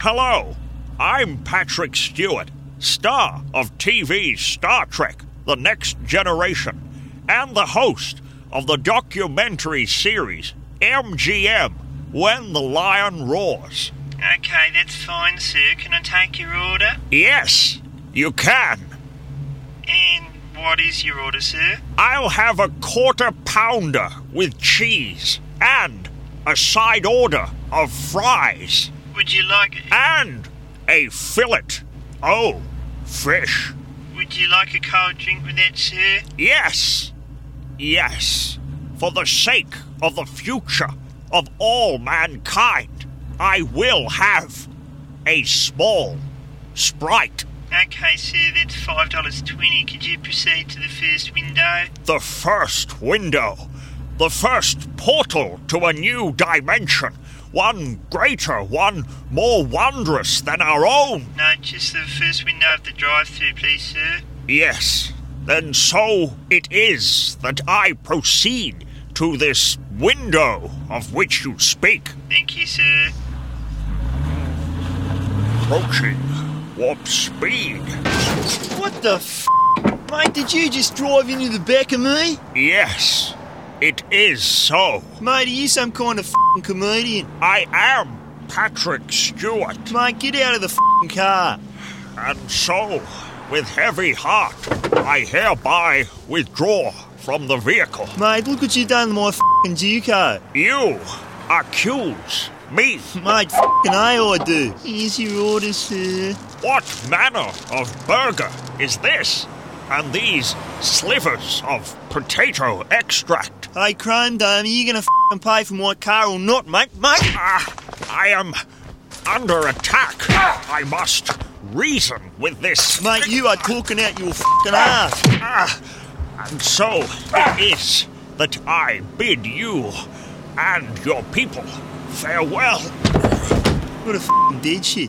Hello, I'm Patrick Stewart, star of TV's Star Trek: The Next Generation, and the host of the documentary series MGM, When the Lion Roars. Okay, that's fine, sir. Can I take your order? Yes, you can. And what is your order, sir? I'll have a quarter pounder with cheese and a side order of fries. Would you like... And a fillet. Oh, fish. Would you like a cold drink with that, sir? Yes. Yes. For the sake of the future of all mankind, I will have a small Sprite. Okay, sir, that's $5.20. Could you proceed to the first window? The first window. The first portal to a new dimension. One greater, one more wondrous than our own. No, just the first window of the drive-thru, please, sir. Yes, then so it is that I proceed to this window of which you speak. Thank you, sir. Approaching warp speed. What the f***? Mate, did you just drive into the back of me? Yes, it is so. Mate, are you some kind of f***ing comedian? I am Patrick Stewart. Mate, get out of the f***ing car. And so, with heavy heart, I hereby withdraw from the vehicle. Mate, look what you've done to my f***ing Duco. You accuse me. Mate, f***ing A I do. Here's your order, sir. What manner of burger is this? And these slivers of potato extract? Hey, Chrome Dome, are you going to f***ing pay for my car or not, mate? I am under attack. I must reason with this. Mate, you are talking out your f***ing ass. And so it is that I bid you and your people farewell. What a f***ing dead shit.